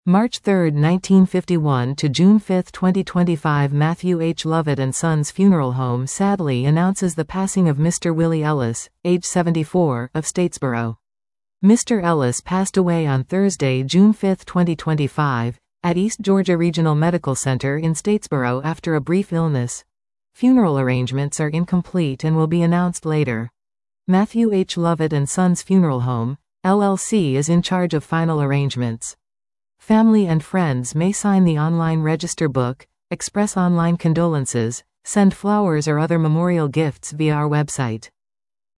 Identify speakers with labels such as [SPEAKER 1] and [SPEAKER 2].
[SPEAKER 1] March 3, 1951 to June 5, 2025. Matthew H. Lovett & Sons Funeral Home sadly announces the passing of Mr. Willie Ellis, age 74, of Statesboro. Mr. Ellis passed away on Thursday, June 5, 2025, at East Georgia Regional Medical Center in Statesboro after a brief illness. Funeral arrangements are incomplete and will be announced later. Matthew H. Lovett & Sons Funeral Home, LLC is in charge of final arrangements. Family and friends may sign the online register book, express online condolences, send flowers or other memorial gifts via our website.